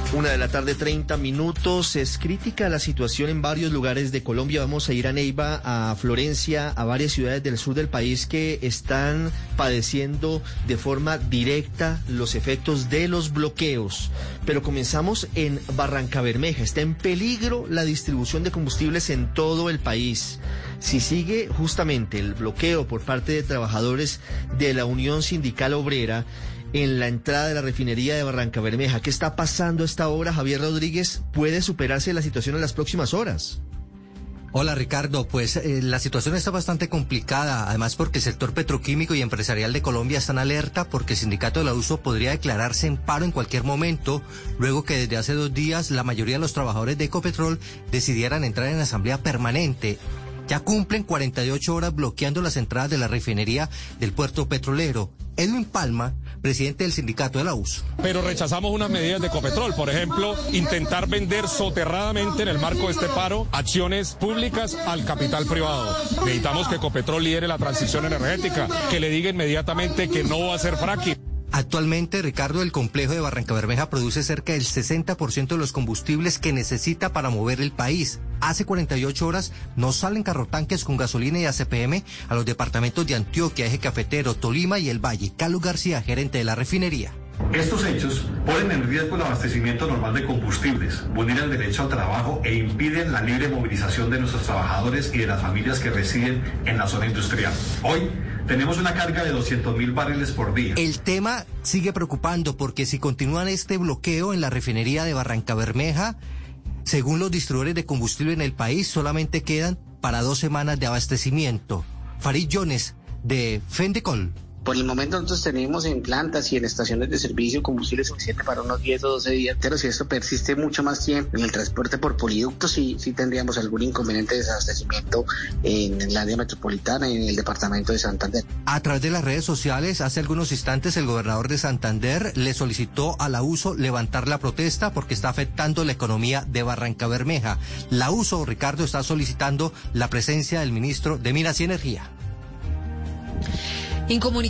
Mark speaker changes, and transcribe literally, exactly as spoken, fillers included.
Speaker 1: Una de la tarde, treinta minutos. Es crítica la situación en varios lugares de Colombia. Vamos a ir a Neiva, a Florencia, a varias ciudades del sur del país que están padeciendo de forma directa los efectos de los bloqueos. Pero comenzamos en Barrancabermeja. Está en peligro la distribución de combustibles en todo el país. Si sigue justamente el bloqueo por parte de trabajadores de la Unión Sindical Obrera en la entrada de la refinería de Barrancabermeja, ¿qué está pasando a esta hora, Javier Rodríguez? ¿Puede superarse la situación en las próximas horas?
Speaker 2: Hola Ricardo, pues eh, la situación está bastante complicada, además porque el sector petroquímico y empresarial de Colombia están alerta porque el sindicato de la U S O podría declararse en paro en cualquier momento, luego que desde hace dos días la mayoría de los trabajadores de Ecopetrol decidieran entrar en asamblea permanente. Ya cumplen cuarenta y ocho horas bloqueando las entradas de la refinería del puerto petrolero. Edwin Palma, presidente del sindicato de la U S O.
Speaker 3: Pero rechazamos unas medidas de Ecopetrol, por ejemplo, intentar vender soterradamente en el marco de este paro acciones públicas al capital privado. Necesitamos que Ecopetrol lidere la transición energética, que le diga inmediatamente que no va a hacer fracking.
Speaker 2: Actualmente, Ricardo, el complejo de Barrancabermeja produce cerca del sesenta por ciento de los combustibles que necesita para mover el país. Hace cuarenta y ocho horas no salen carrotanques con gasolina y A C P M a los departamentos de Antioquia, Eje Cafetero, Tolima y El Valle. Carlos García, gerente de la refinería.
Speaker 4: Estos hechos ponen en riesgo el abastecimiento normal de combustibles, vulneran el derecho al trabajo e impiden la libre movilización de nuestros trabajadores y de las familias que residen en la zona industrial. Hoy tenemos una carga de doscientos mil barriles por día.
Speaker 2: El tema sigue preocupando porque si continúan este bloqueo en la refinería de Barrancabermeja, según los distribuidores de combustible en el país, solamente quedan para dos semanas de abastecimiento. Farid Jones, de Fendecol.
Speaker 5: Por el momento nosotros tenemos en plantas y en estaciones de servicio combustible suficiente para unos diez o doce días, pero si esto persiste mucho más tiempo en el transporte por poliductos, sí, sí tendríamos algún inconveniente de desabastecimiento en el área metropolitana y en el departamento de Santander.
Speaker 2: A través de las redes sociales, hace algunos instantes el gobernador de Santander le solicitó a la U S O levantar la protesta porque está afectando la economía de Barrancabermeja. La U S O, Ricardo, está solicitando la presencia del ministro de Minas y Energía.
Speaker 6: Incomunicado.